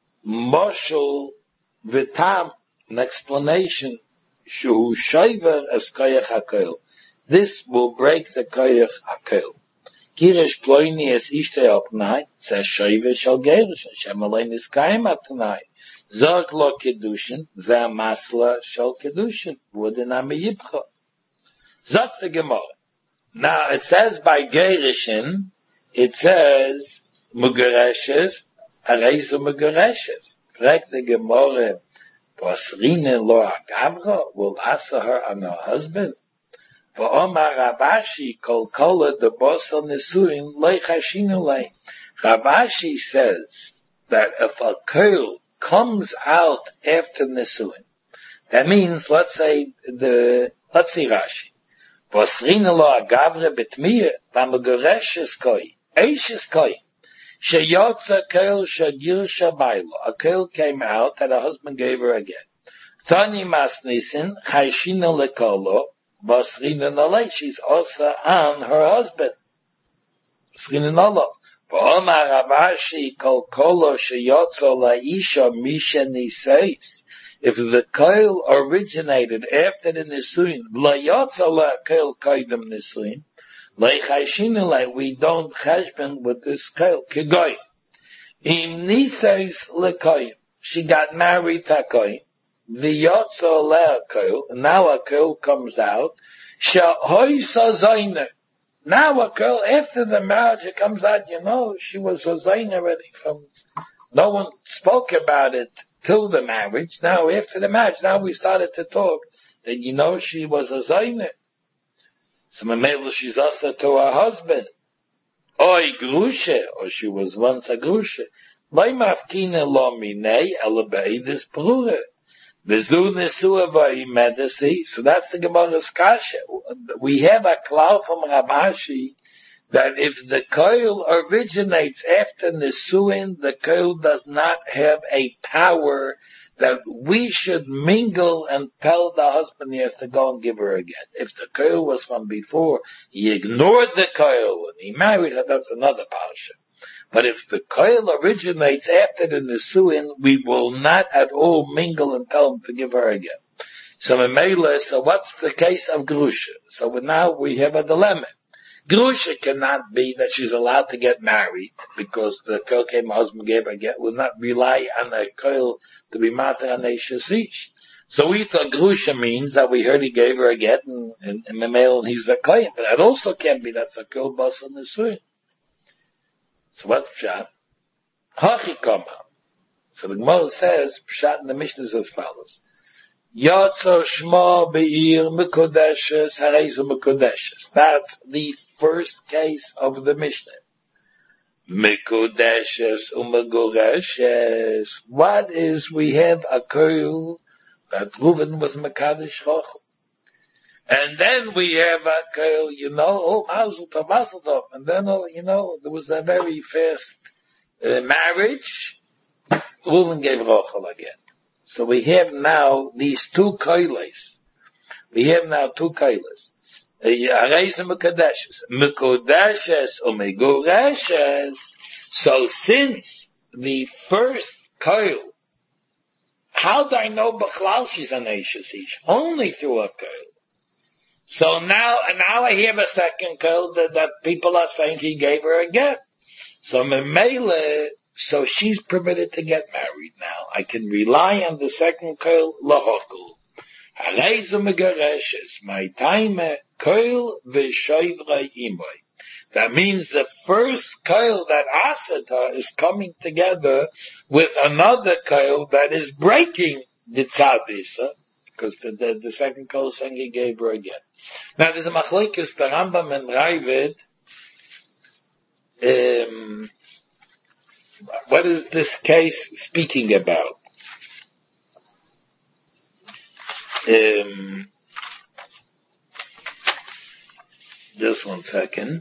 Moshel v'tam, an explanation, shu shayver es koyach hakel. This will break the koyach hakel. Girish ploini es ishtei opnai, says shayver shal gerish, Hashem alein is kaim atnai. Zog lo kedushin, ze masla shal kedushin, wooden amiyibcha. Zog the Gemara. Now it says by gerishin, it says mugereshes, Areizu megereshes. Fragt the Gemara, Posrine lo agavra, will answer her on her husband? V'omar Rabashi kol kola de bosel nesuin loy chashinu lei. Rabashi says that if a girl comes out after nesuin, that means, let's say the, let's see Rashi. Posrine lo agavra betmiyah, v'megereshes koi, eishes koi. Sheyotza koil shagir shabaylo. A koil came out that her husband gave her again. Tani masnisin chayshina lekolo basrina nalei. She's also on her husband. Basrina nalo. V'omar Rabashi kol kolo sheyotza laisha misha niseis. If the koil originated after the nisuin, layotza la koil kaidem nisuin. We don't cheshbon with this koil. Kegoy. Im niseis lekoyim. She got married to koyim. V'yotzo lea koil. Now a koil comes out. She'hoi sazayne. Now a koil, after the marriage, it comes out, you know, she was sazayne already from, no one spoke about it till the marriage. Now after the marriage, now we started to talk. Then you know she was sazayne. So maybe she's also to her husband. Oy grushe, or she was once a grushe. Loi mafkine lo minei, ele be'edis brure. V'zu nesua v'imedesi. So that's the Gemara's kasha. We have a cloud from Rabashi that if the koil originates after nesuin, the koil does not have a power that we should mingle and tell the husband he has to go and give her again. If the koil was from before, he ignored the koil and he married her, that's another parsha. But if the coil originates after the Nisuin, we will not at all mingle and tell him to give her again. So Memela, so what's the case of Grusha? So now we have a dilemma. Grusha cannot be that she's allowed to get married because the coil came husband gave her get, will not rely on the coil to be mater on a shasish. So we thought Grusha means that we heard he gave her a get and, and, and Memela and he's a kohen. But that also can't be that's a coil bus on the suin. So what's Pshat? Hachi Kama. So the Gemara says, Pshat in the Mishnah is as follows. Yotzo Shma Be'ir Mekodeshes Harezu Mekodeshes. That's the first case of the Mishnah. Mekodeshes Umegoreshes. What is, we have a koil that Reuven was Mekadesh Chochel. And then we have a koil, you know, oh, Mazel Tov, Mazel Tov. And then, oh, you know, there was a very fast uh, marriage. Reuven gave Rochel again. So we have now these two koiles. We have now two koiles. Harezu Mekodeshes. Mekodeshes Umegoreshes. So since the first koil, how do I know Bechlal she's an Eishes Ish? Only through a koil. So now, now I have a second koil that, that people are saying he gave her a get. So Memele, so she's permitted to get married now. I can rely on the second koil, lahokul. Harezu Megoreshes, my time, koil v'shoivra imoy. That means the first koil that asata is coming together with another koil that is breaking the tzadisa, because the, the, the second koil saying he gave her again. Now there's a machlokes, the Rambam and Ravid, um, what is this case speaking about? Um, just one second.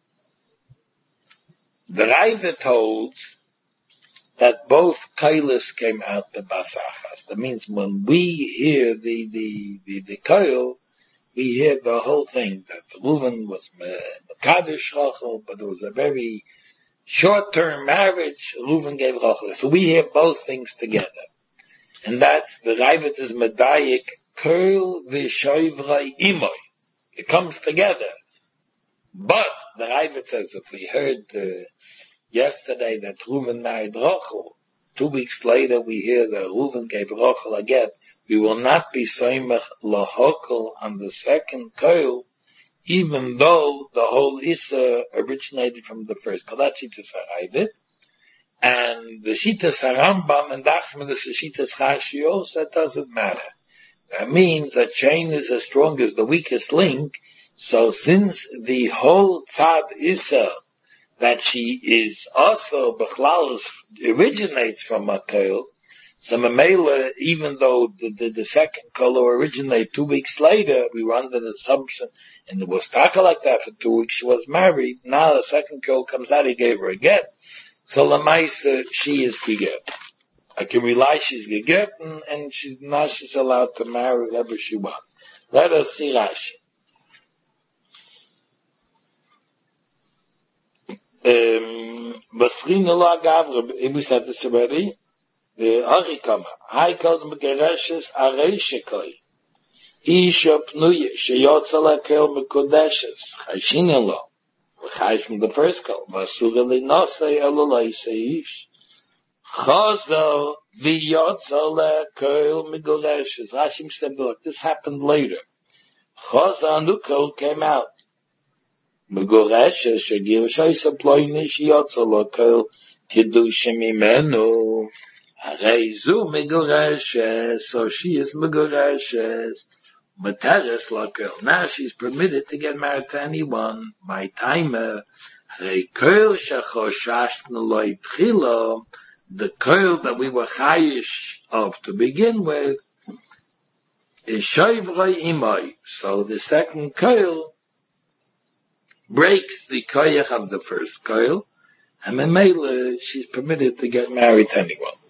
The Ravid holds that both koiles came out the basachas. That means when we hear the the the, the koil, we hear the whole thing. That Reuven was Mekadesh Rochel, but it was a very short-term marriage. Reuven gave Rochel. So we hear both things together, and that's the Ravid is medayik koil v'shoivra imoy. It comes together. But the Ravid says if we heard uh, yesterday that Reuven married Rochel, two weeks later we hear that Reuven gave Rochel again, we will not be soimach lahokel on the second koil, even though the whole Issa originated from the first. That's Shittas HaRavid. And the Shittas HaRambam and Dachsman, the Shittas Rashi also, it doesn't matter. That means a chain is as strong as the weakest link. So since the whole Tzad Issa, that she is also, Bechlal originates from a koil, so Mamela, even though the, the, the second koil originated two weeks later, we were under the assumption, and it was taka like that for two weeks, she was married, now the second koil comes out, he gave her a get, so Lamaisa, she is geget. I can rely she's geget, and, and she's, now she's allowed to marry whoever she wants. Let us see Rashi. Um, Basrina la Gavra, we said this already. The Arikama, I called him Gereshes Areshekoi. Isha Pnuye, Sheyotzala Kel Mekodeshes, Chayshinelo, Chay from the first call, Vasura Linose Elalai Seish. Chazo, Viyotzala Kel Mekodeshes. Rashim said, look, this happened later. Chazo Anukol came out. Megoreshes, Shagir Shaisa Ployne, Sheyotzala Kel Kiddushim Imenu. Harezu Megoreshes, so she is Megoreshes. Materes Lakel. Now she's permitted to get married to anyone. My timer, Rekel Shachoshash Naloi Tchilo, the koil that we were chayish of to begin with, is Shoivroi Imoi. So the second koil breaks the koyach of the first koil, and Memele, she's permitted to get married to anyone.